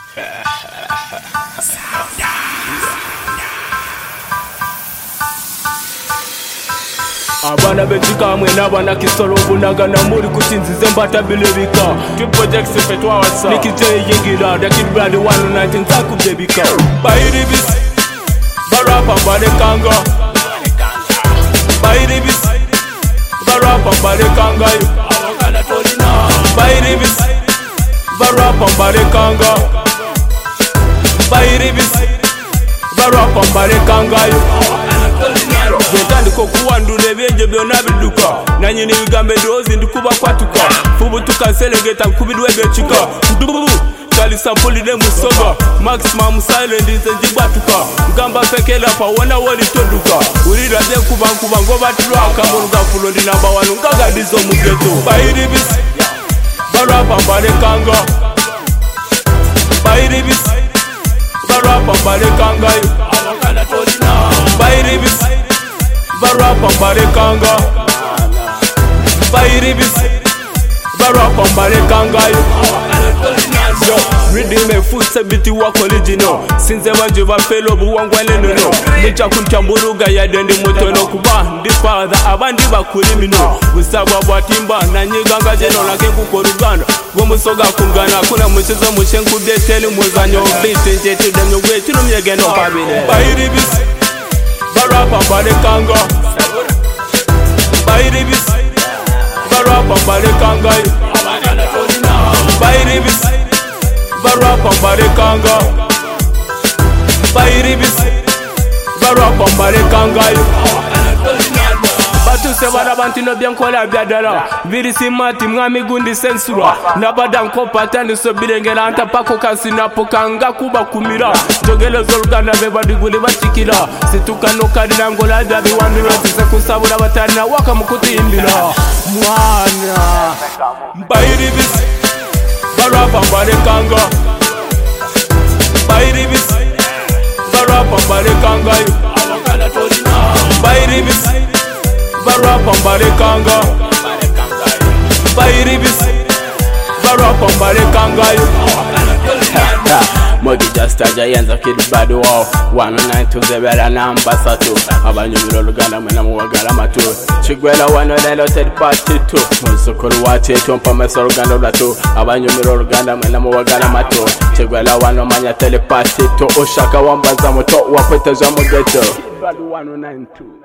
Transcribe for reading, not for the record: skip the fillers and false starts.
Abana betika mwe n'abana kisolo bunagana muri kusinzize mbata bilebika tu projects fetwa wasa nikije yingira da kid brand 119 zakubebika bayiri bis barapa barekanga bayiri bis barapa barekanga awakala tolina bayiri bis barapa barekanga bayiri bis barapa barekanga awakala tolina Yetandiko kuwandule byenje byonna biduka nanyini bigambe dozi ndikuba kwatuka fubutuka selegeta nkubidwe bechika ndububu kali sampuli de musoga maximum silent nze njibatuka ngamba fekela pa wona woli toduka ulira bye kubankuba ngo batulwaka mu rugafulo ndi namba 1 ngagadizo mu ghetto bayiri bis barapa barekanga bayiri bis barapa barekanga awakala tolina bayiri bis barapa barekanga bayiri bis barapa barekanga yo redeem fusa biti wa original sinze banje bapelo buwangwane nono nicha kuntamburuga ya dende motono kuba ndi father abandi bakuri mino busabwa bwatimba na nyiganga jeno lake kukoruganda gomusoga kungana kuna muchezo mushenku deteli muzanyo bite njeti demyo gwetiro myegeno pabile bayiri bis barapa barekanga bayiri bis barapa barekanga bayiri bis barapa barekanga bayiri bis barapa barekanga batuse barabantu no byankola byadala virisi mati mwami gundi sensura nabada nkopa tandi so birengera anta pako kasina pokang kuba kumira jogelo zolgana bebadiguli bachikira situkano kadina ngola dabi wandiro tise kusabura batana waka mukuti imbira mwana bayiri bis barapa barekanga bayiri bis barapa barekanga awakala tolina bayiri bis barapa barekanga bayiri bis barapa barekanga Mogi just aja yenza kid bad wow 192 zebera namba satu abanyumiro luganda mwena muwagala matu chigwela wano lelo third party 2 musukuru wate tompa meso luganda latu abanyumiro luganda mwena muwagala matu chigwela wano manya telepathy 2 oshaka wambaza moto wakweteza mu ghetto bad 192